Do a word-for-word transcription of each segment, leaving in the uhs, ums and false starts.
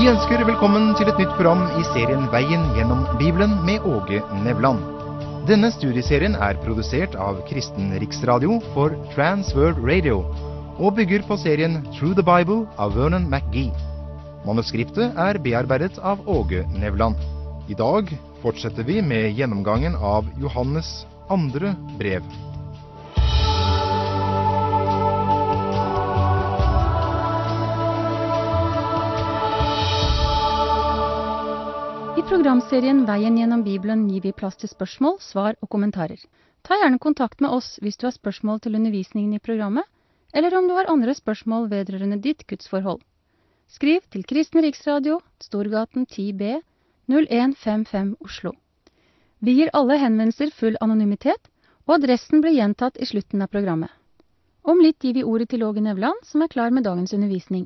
Vi ønsker velkommen til et nytt program i serien Veien gjennom Bibelen med Åge Nevland. Denne studieserien er produsert av Kristen Riksradio for Trans World Radio og bygger på serien Through the Bible av Vernon McGee. Manuskriptet er bearbeidet av Åge Nevland. I dag fortsetter vi med gjennomgangen av Johannes andre brev. I programserien Veien gjennom Bibelen gir vi plass til spørsmål, svar og kommentarer. Ta gjerne kontakt med oss hvis du har spørsmål til undervisningen i programmet, eller om du har andre spørsmål vedrørende ditt gudsforhold. Skriv til Kristen Riksradio, Storgaten ti B, null en fem fem Oslo. Vi gir alle henvendelser full anonymitet, og adressen blir gjentatt i slutten av programmet. Om litt gir vi ordet til Åge Nevland, som er klar med dagens undervisning.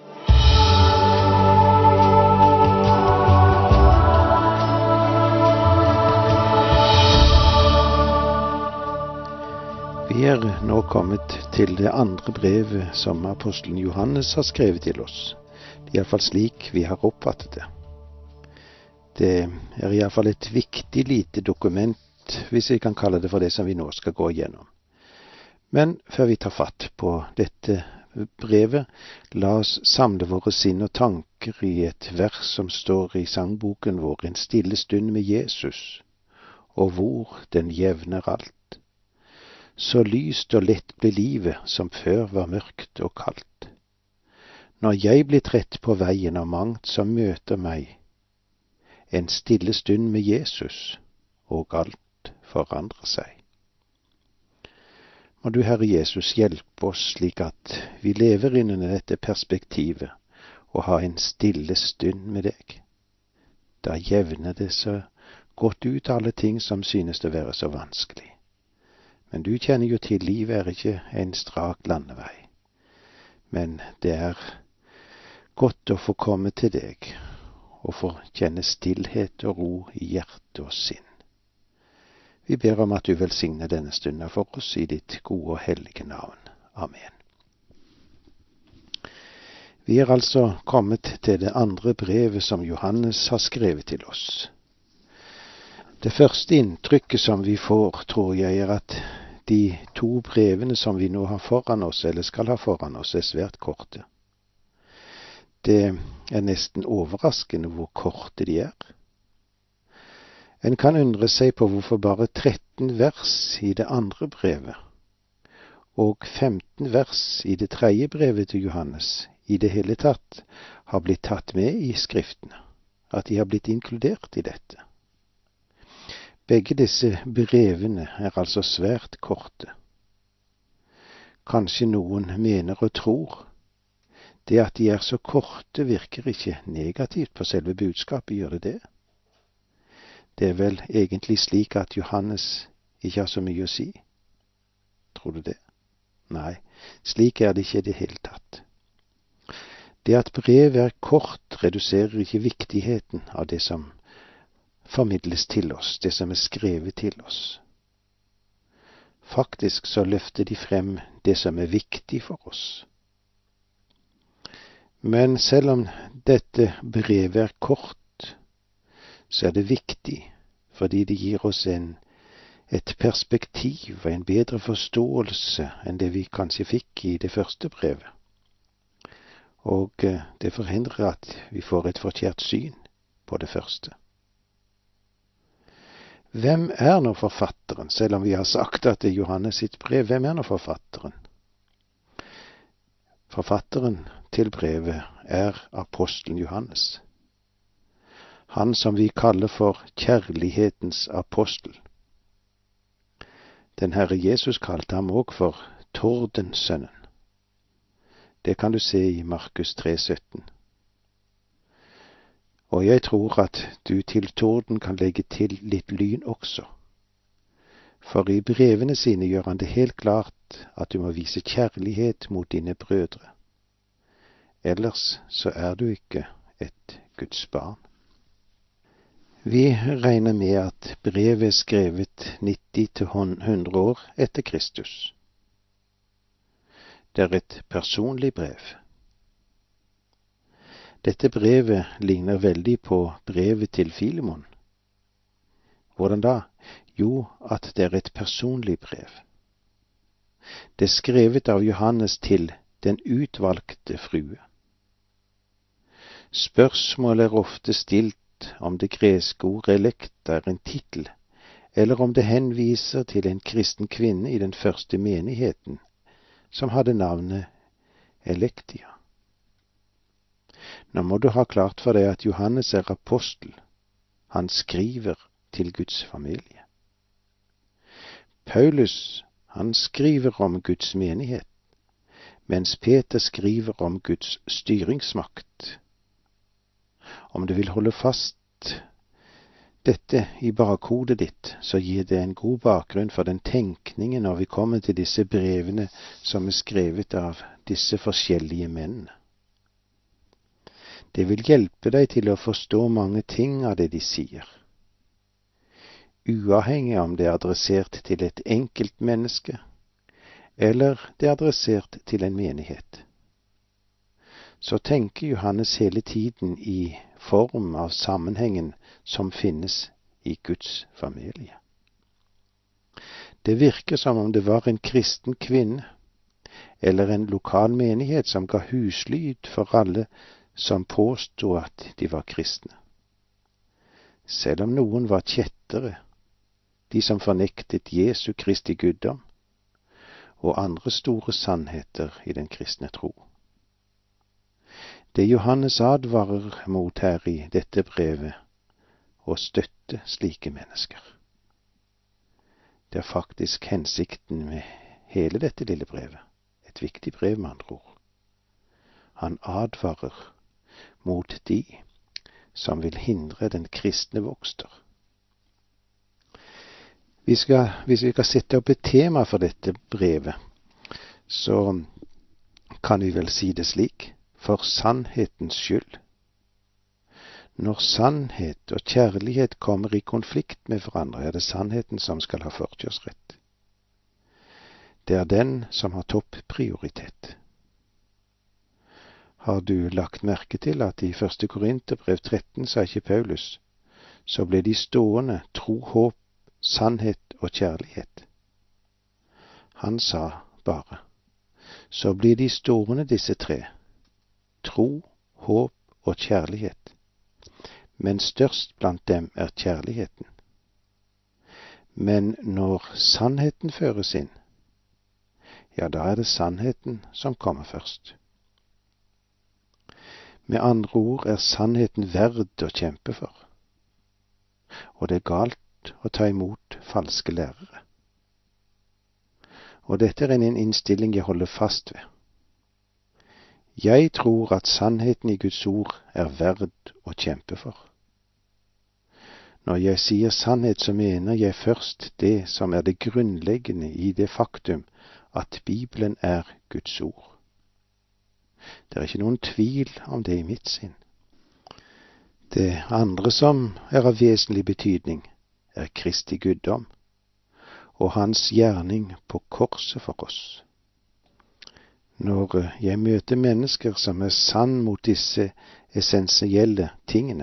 Vi er nå kommet til det andre brevet som apostelen Johannes har skrevet til oss. Det er i hvert fall slik vi har oppfattet det. Det er i hvert fall et viktig lite dokument, hvis vi kan kalle det for det som vi nå skal gå igjennom. Men før vi tar fatt på dette brevet, la oss samle våre sinn og tanker i et vers som står i sangboken vår, En stille stund med Jesus, og hvor den jevner alt. Så lyst og lett ble livet som før var mørkt og kaldt. Når jeg blir trett på veien av mangt som møter meg, en stille stund med Jesus, og alt forandrer seg. Må du, Herre Jesus, hjelpe oss slik at vi lever innen dette perspektivet og har en stille stund med deg. Da jevner det så godt ut alle ting som synes å være så vanskelig. Men du kjenner jo til, livet er ikke en strak landevei. Men det er godt å få komme til deg, og få kjenne stillhet og ro i hjerte og sinn. Vi ber om at du velsigner denne stunden for oss i ditt gode og hellige navn. Amen. Vi er altså kommet til det andre brevet som Johannes har skrevet til oss. Det første inntrykket som vi får, tror jeg, er at de to brevene som vi nå har foran oss, eller skal ha foran oss, er svært korte. Det er nesten overraskende hvor korte de er. En kan undre seg på hvorfor bare tretten vers i det andre brevet, og femten vers i det tredje brevet til Johannes i det hele tatt har blitt tatt med i skriftene, at de har blitt inkludert i dette. Begge disse brevene er altså svært korte. Kanskje noen mener og tror. Det at de er så korte virker ikke negativt på selve budskapet, gjør det det? Det er vel egentlig slik at Johannes ikke har så mye å si. Tror du det? Nei, slik er det ikke i det hele tatt. Det at brevet er kort reduserer ikke viktigheten av det som formidles til oss, det som er skrevet til oss. Faktisk så løfter de frem det som er viktig for oss. Men selv om dette brevet er kort, så er det viktig, fordi det gir oss en, et perspektiv og en bedre forståelse enn det vi kanskje fikk i det første brevet. Og det forhindrer at vi får et forkert syn på det første. Hvem er nå forfatteren, selv om vi har sagt at det er Johannes sitt brev? Hvem er nå forfatteren? Forfatteren til brevet er apostelen Johannes. Han som vi kaller for kjærlighetens apostel. Den Herre Jesus kalte ham også for Tordensønnen. Det kan du se i Markus tre sytten. Og jeg tror at du til torden kan legge til litt lyn også. For i brevene sine gjør han det helt klart at du må vise kjærlighet mot dine brødre. Ellers så er du ikke et Guds barn. Vi regner med at brevet er skrevet nitti til hundre år etter Kristus. Det er et personlig brev. Dette brevet ligner veldig på brevet til Filemon. Hvordan da? Jo, at det er et personlig brev. Det er skrevet av Johannes til den utvalgte frue. Spørsmål er ofte stilt om det greske ordet elekta er en tittel, eller om det henviser til en kristen kvinne i den første menigheten, som hadde navnet Elektia. Nå må du ha klart for deg at Johannes er apostel. Han skriver til Guds familie. Paulus, han skriver om Guds menighet, mens Peter skriver om Guds styringsmakt. Om du vil holde fast dette i bakhodet ditt, så gir det en god bakgrunn for den tenkningen når vi kommer til disse brevene som er skrevet av disse forskjellige mennene. Det vil hjelpe deg til å forstå mange ting av det de sier. Uavhengig om det er adressert til et enkelt menneske, eller det er adressert til en menighet. Så tenker Johannes hele tiden i form av sammenhengen som finnes i Guds familie. Det virker som om det var en kristen kvinne, eller en lokal menighet som ga huslyd for alle som påstod at de var kristne. Selv om noen var kjettere, de som fornektet Jesu Kristi guddom, og andre store sannheter i den kristne tro. Det Johannes advarer mot her i dette brevet, å støtte slike mennesker. Det er faktisk hensikten med hele dette lille brevet, et viktig brev med andre ord. Han advarer mot de som vil hindre den kristne vokster. Vi skal, hvis vi skal sette opp et tema for dette brevet, så kan vi vel si det slik: for sannhetens skyld. Når sannhet og kjærlighet kommer i konflikt med hverandre, er det sannheten som skal ha forkjørsrett. Det er den som har topprioritet. Har du lagt merke til at i første Korinterbrev tretten sa ikke Paulus, så ble de stående tro, håp, sannhet og kjærlighet. Han sa bare, så blir de stående disse tre, tro, håp og kjærlighet, men størst blant dem er kjærligheten. Men når sannheten føres inn, ja, da er det sannheten som kommer først. Med andre ord er sannheten verd å kjempe for, og det er galt å ta imot falske lærere. Og dette er en innstilling jeg holder fast ved. Jeg tror at sannheten i Guds ord er verd å kjempe for. Når jeg sier sannhet, så mener jeg først det som er det grunnleggende i det faktum at Bibelen er Guds ord. Det er ikke noen tvil om det i mitt sinn. Det andre som er av vesentlig betydning, er Kristi guddom og hans gjerning på korset for oss. Når jeg møter mennesker som er sann mot disse essensielle tingene,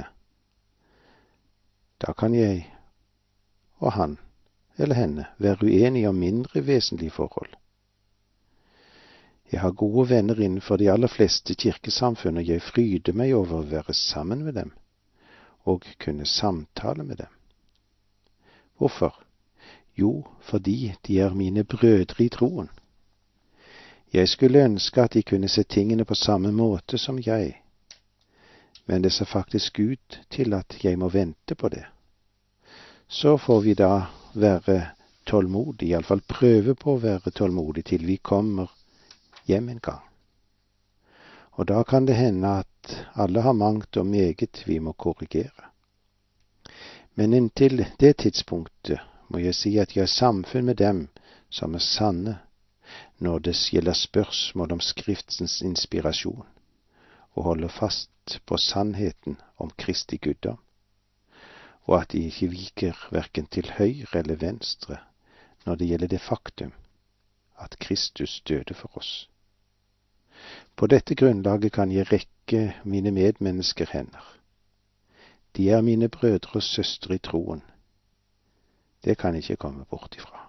da kan jeg og han eller henne være uenige om mindre vesentlige forhold. Jeg har gode venner innenfor de aller fleste kirkesamfunn, og jeg fryder meg over å være sammen med dem og kunne samtale med dem. Hvorfor? Jo, fordi de er mine brødre i troen. Jeg skulle ønske at de kunne se tingene på samme måte som jeg, men det ser faktisk ut til at jeg må vente på det. Så får vi da være tålmodige, iallfall prøve på å være tålmodige til vi kommer hjem en gang. Og da kan det hende at alle har mangt og meget vi må korrigere. Men inntil det tidspunktet må jeg si at jeg er samfunn med dem som er sanne når det gjelder spørsmål om Skriftens inspirasjon, og holder fast på sannheten om Kristi guddom, og at de ikke viker hverken til høyre eller venstre når det gjelder det faktum at Kristus døde for oss. På dette grunnlaget kan jeg rekke ikke mine medmennesker hender. De er mine brødre og søstre i troen. Det kan jeg ikke komme bort ifra.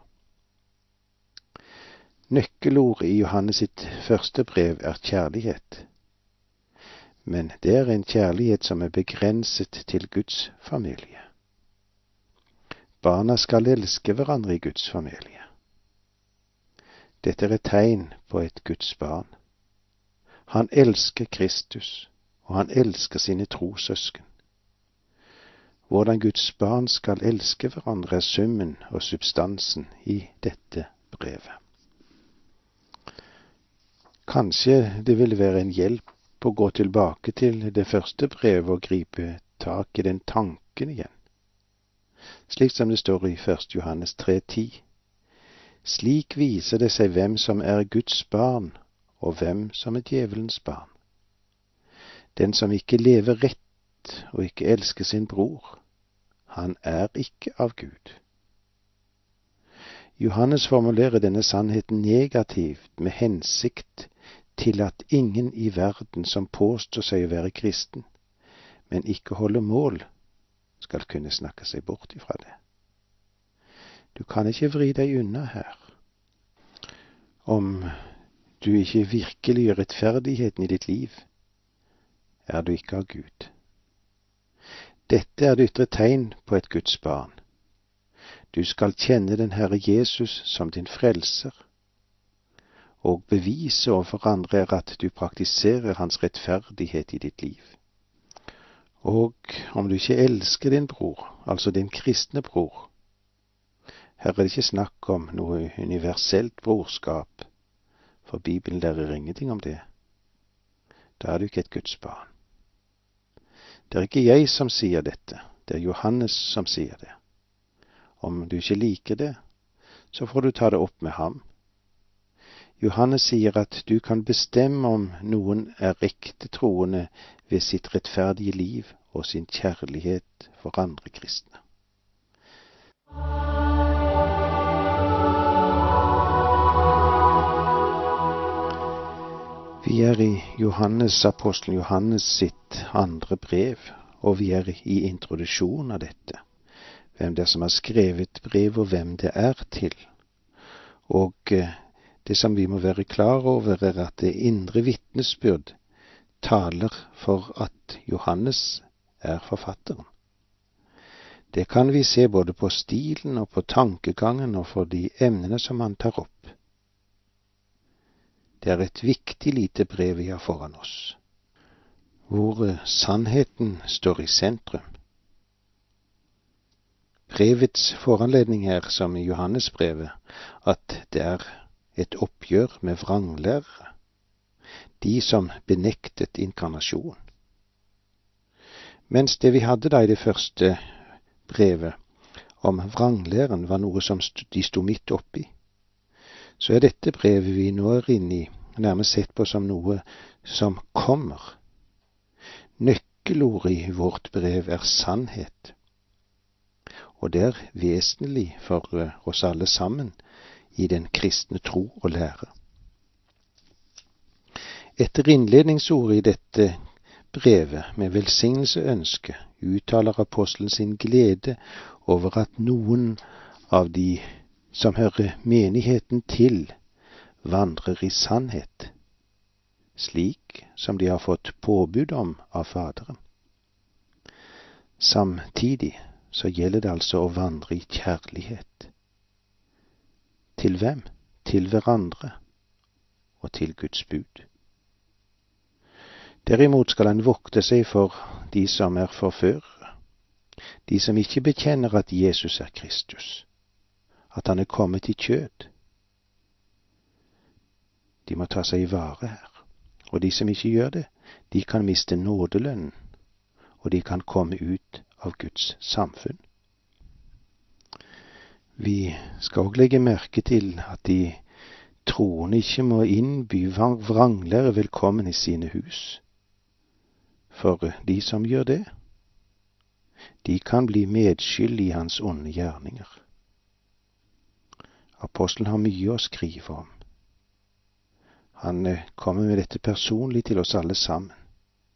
Nøkkelordet i Johannes sitt første brev er kjærlighet. Men det er en kjærlighet som er begrenset til Guds familie. Barna skal elske hverandre i Guds familie. Dette er et tegn på et Guds barn. Han elsker Kristus, og han elsker sine trossøsken. Hvordan Guds barn skal elske hverandre er summen og substansen i dette brevet. Kanskje det vil være en hjelp å gå tilbake til det første brevet og gripe tak i den tanken igjen. Slik som det står i første Johannes tre ti. Slik viser det seg hvem som er Guds barn, og hvem som er djevelens barn. Den som ikke lever rett og ikke elsker sin bror, han er ikke av Gud. Johannes formulerer denne sannheten negativt med hensikt til at ingen i verden som påstår seg å være kristen, men ikke holder mål, skal kunne snakke seg bort ifra det. Du kan ikke vri deg unna her. Om du ikke virkelig gjør rettferdigheten i ditt liv, er du ikke av Gud. Dette er det ytre tegn på et Guds barn. Du skal kjenne den Herre Jesus som din frelser, og bevise overfor andre er at du praktiserer hans rettferdighet i ditt liv. Og om du ikke elsker din bror, altså din kristne bror, her er det ikke snakk om noe universelt brorskap, for Bibelen lærer ingenting om det. Da er du ikke et Guds barn. Det er ikke jeg som sier dette, det er Johannes som sier det. Om du ikke liker det, så får du ta det opp med ham. Johannes sier at du kan bestemme om noen er ekte troende ved sitt rettferdige liv og sin kjærlighet for andre kristne. Vi er i Johannes, apostelen Johannes sitt andre brev, og vi er i introduksjonen av dette. Hvem det er som har skrevet brev, og hvem det er til. Og det som vi må være klar over, er at det indre vitnesbyrd taler for at Johannes er forfatteren. Det kan vi se både på stilen og på tankegangen og for de emnene som han tar opp. Det er et viktig lite brev vi har foran oss, hvor sannheten står i sentrum. Brevets foranledning er, som i Johannesbrevet, at det er et oppgjør med vranglærere, de som benektet inkarnasjon. Mens det vi hadde da i det første brevet om vranglæren var noe som de sto midt oppi, så er dette brevet vi nå er inne i nærmest sett på som noe som kommer. Nøkkelordet i vårt brev er sannhet, og det er vesentlig for oss alle sammen i den kristne tro og lære. Etter innledningsordet i dette brevet med velsignelseønske uttaler apostelen sin glede over at noen av de som hører menigheten til, vandrer i sannhet, slik som de har fått påbud om av Faderen. Samtidig så gjelder det altså å vandre i kjærlighet. Til hvem? Til hverandre og til Guds bud. Derimot skal han vokte seg for de som er forførere, de som ikke bekjenner at Jesus er Kristus, at han er kommet i kjød. De må ta seg i vare her, og de som ikke gjør det, de kan miste nådelønnen, og de kan komme ut av Guds samfunn. Vi skal også legge merke til at de troende ikke må innby vranglære velkommen i sine hus. For de som gjør det, de kan bli medskyld i hans onde gjerninger. Apostelen har mye å skrive om. Han kommer med dette personlig til oss alle sammen.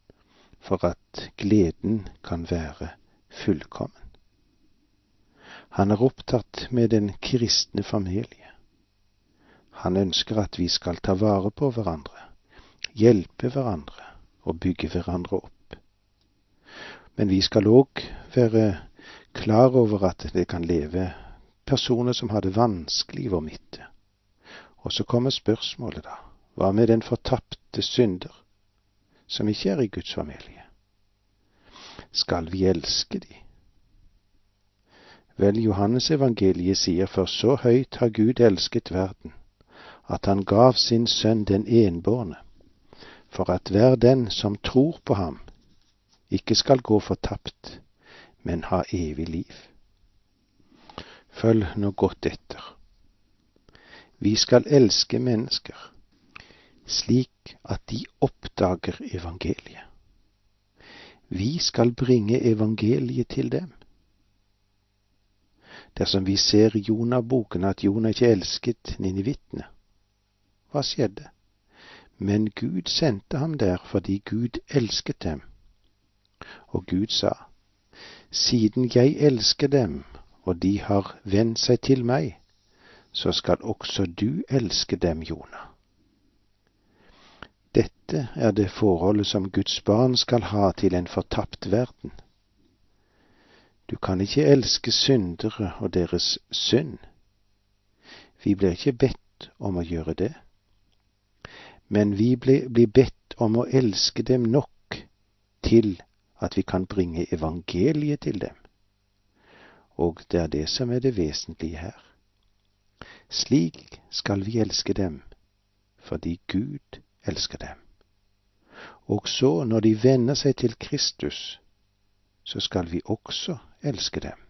for at gleden kan være fullkommen. Han er opptatt med den kristne familie. Han ønsker at vi skal ta vare på hverandre, hjelpe hverandre og bygge hverandre opp. Men vi skal òg være klar over at det kan leve personer som har det vanskelig i vår midte. Og så kommer spørsmålet da, hva med den fortapte synder, som ikke er i Guds familie? Skal vi elske de? Vel, Johannes evangeliet sier, for så høyt har Gud elsket verden, at han gav sin sønn den enbårne, for at hver den som tror på ham, ikke skal gå fortapt, men ha evig liv. Følg nå godt etter. Vi skal elske mennesker, slik at de oppdager evangeliet. Vi skal bringe evangeliet til dem. Dersom vi ser i Jonah-boken at Jonah ikke elsket ninivittene, hva skjedde? Men Gud sendte ham der fordi Gud elsket dem. Og Gud sa, siden jeg elsker dem, og de har vendt seg til meg, så skal også du elske dem, Jonah. Dette er det forholdet som Guds barn skal ha til en fortapt verden. Du kan ikke elske syndere og deres synd. Vi blir ikke bedt om å gjøre det. Men vi blir bedt om å elske dem nok til at vi kan bringe evangeliet til dem. Og det er det som er det vesentlige her. Slik skal vi elske dem, fordi Gud elsker dem. Og så, når de vender seg til Kristus, så skal vi også elske dem.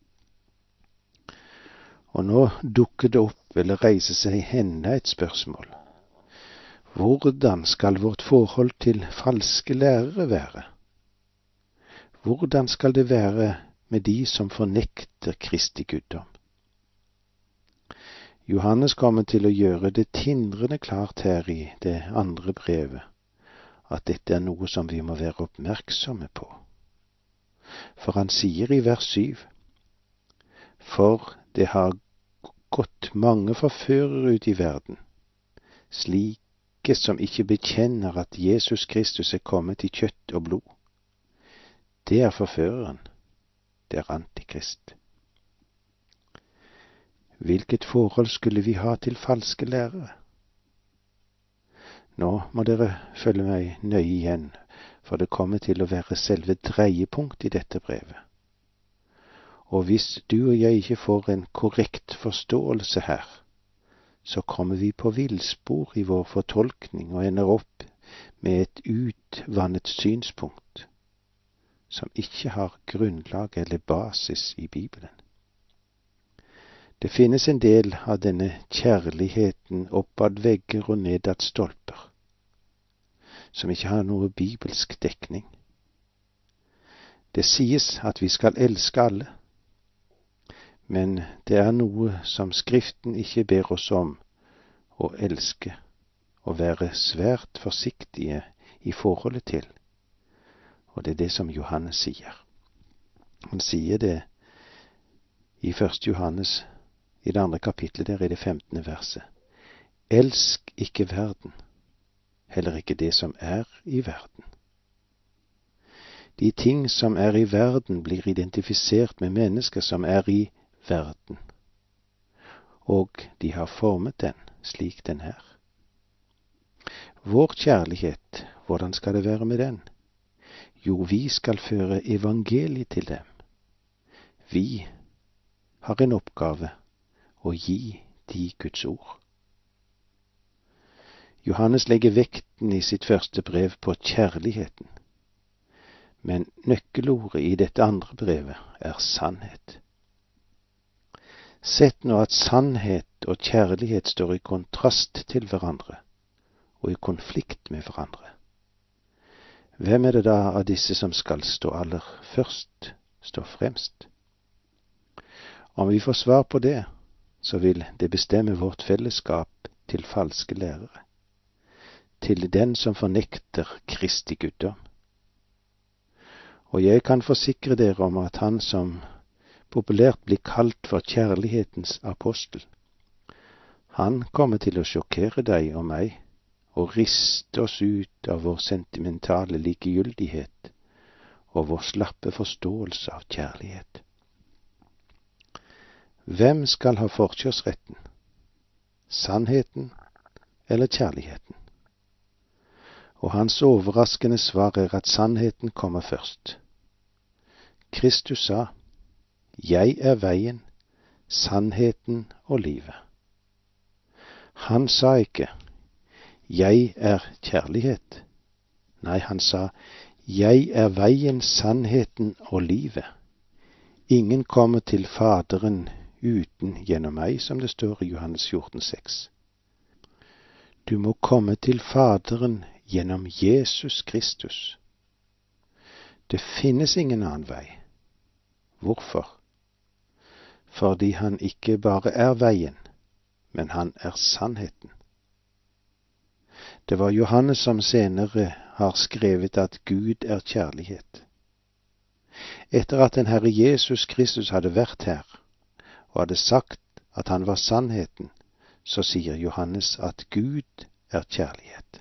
Og nå dukker det opp, eller reiser seg enda et spørsmål. Hvordan skal vårt forhold til falske lærere være? Hvordan skal det være med de som fornekter Kristi guddom? Johannes kommer til å gjøre det tindrende klart her i det andre brevet, at dette er noe som vi må være oppmerksomme på. For han sier i vers syv, for det har gått mange forførere ut i verden, slike som ikke bekjenner at Jesus Kristus er kommet i kjøtt og blod. Det er forføreren, det er antikrist. Hvilket forhold skulle vi ha til falske lærere? Nå må dere følge meg nøye igjen, for det kommer til å være selve dreiepunkt i dette brevet. Og hvis du og jeg ikke får en korrekt forståelse her, så kommer vi på villspor i vår fortolkning og ender opp med et utvannet synspunkt, som ikke har grunnlag eller basis i Bibelen. Det finnes en del av denne kjærligheten oppad vegger og nedad stolper, som ikke har noe bibelsk dekning. Det sies at vi skal elske alle, men det er noe som Skriften ikke ber oss om å elske og være svært forsiktige i forholdet til, og det er det som Johannes sier. Han sier det i første Johannes, i det andre kapitlet, der i det femtende verset. Elsk ikke verden, heller ikke det som er i verden. De ting som er i verden blir identifisert med mennesker som er i verden, og de har formet den slik den er. Vår kjærlighet, hvordan skal det være med den? Jo, vi skal føre evangeliet til dem. Vi har en oppgave å gi de Guds ord. Johannes legger vekten i sitt første brev på kjærligheten, men nøkkelordet i dette andre brevet er sannhet. Sett nå at sannhet og kjærlighet står i kontrast til hverandre og i konflikt med hverandre. Hvem er det da av disse som skal stå aller først, stå fremst? Om vi får svar på det, så vil det bestemme vårt fellesskap til falske lærere, til den som fornekter Kristi guddom. Og jeg kan forsikre dere om at han som populært blir kalt for kjærlighetens apostel, han kommer til å sjokkere deg og meg og riste oss ut av vår sentimentale likegyldighet og vår slappe forståelse av kjærlighet. Hvem skal ha forkjørsretten? Sannheten eller kjærligheten? Og hans overraskende svar er at sannheten kommer først. Kristus sa, «Jeg er veien, sannheten og livet». Han sa ikke, «Jeg er kjærlighet». Nei, han sa, «Jeg er veien, sannheten og livet». Ingen kommer til Faderen uten gjennom meg, som det står i Johannes fjorten seks. Du må komme til Faderen gjennom Jesus Kristus. Det finnes ingen annen vei. Hvorfor? Fordi han ikke bare er veien, men han er sannheten. Det var Johannes som senere har skrevet at Gud er kjærlighet. Etter at den Herre Jesus Kristus hadde vært her, og hadde sagt at han var sannheten, så sier Johannes at Gud er kjærlighet.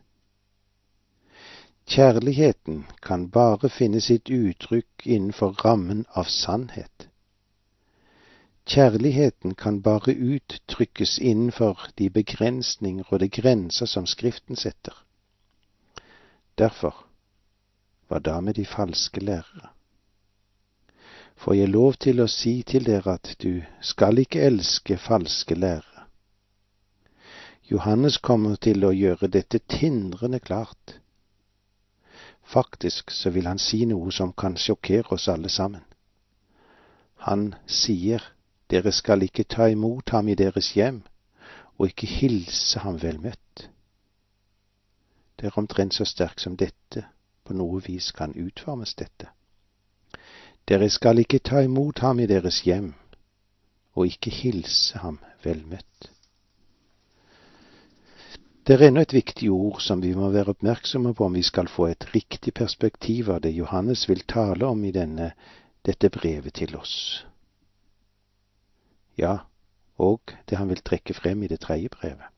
Kjærligheten kan bare finne sitt uttrykk innenfor rammen av sannhet. Kjærligheten kan bare uttrykkes innenfor de begrensninger og de grenser som Skriften setter. Derfor, hva da med de falske lærere? Får jeg lov til å si til dere at du skal ikke elske falske lærere? Johannes kommer til å gjøre dette tindrende klart. Faktisk så vil han si noe som kan sjokkere oss alle sammen. Han sier, dere skal ikke ta imot ham i deres hjem, og ikke hilse ham vel møtt. Det er omtrent så sterkt som dette, på noe vis kan utformes dette. Dere skal ikke ta imot ham i deres hjem, og ikke hilse ham vel møtt. Det er ennå et viktig ord som vi må være oppmerksomme på om vi skal få et riktig perspektiv av det Johannes vil tale om i denne, dette brevet til oss. Ja, og det han vil trekke frem i det tredje brevet.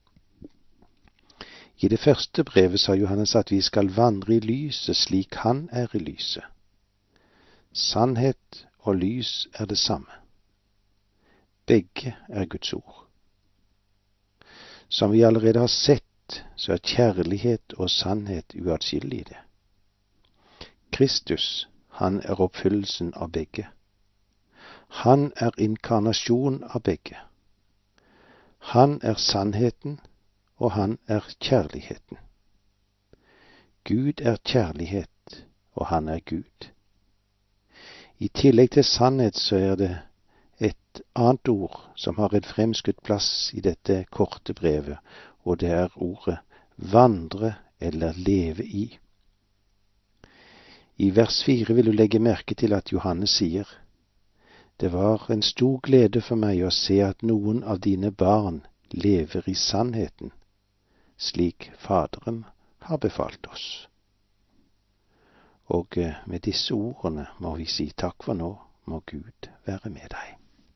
I det første brevet sa Johannes at vi skal vandre i lyset slik han er i lyset. Sannhet og lys er det samme. Begge er Guds ord. Som vi allerede har sett, så er kjærlighet og sannhet uatskillelige det. Kristus, han er oppfyllelsen av begge. Han er inkarnasjon av begge. Han er sannheten, og han er kjærligheten. Gud er kjærlighet, og han er Gud. I tillegg til sannhet så er det et annet ord som har en fremskutt plass i dette korte brevet, og det er ordet vandre eller leve i. I vers fire vil du legge merke til at Johannes sier, det var en stor glede for meg å se at noen av dine barn lever i sannheten, slik Faderen har befalt oss. Og med disse ordene må vi si takk for nå, må Gud være med deg.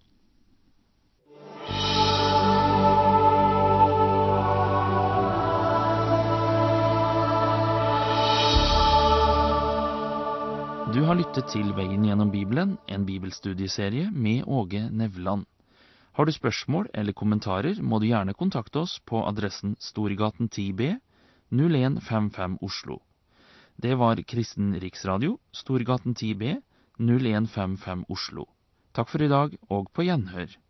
Du har lyttet til Veien gjennom Bibelen, en bibelstudieserie med Åge Nevland. Har du spørsmål eller kommentarer, må du gjerne kontakte oss på adressen Storgaten ti B, null en fem fem Oslo. Det var Kristen Riksradio, Storgaten ti B, null en fem fem Oslo. Takk for i dag, og på gjenhør.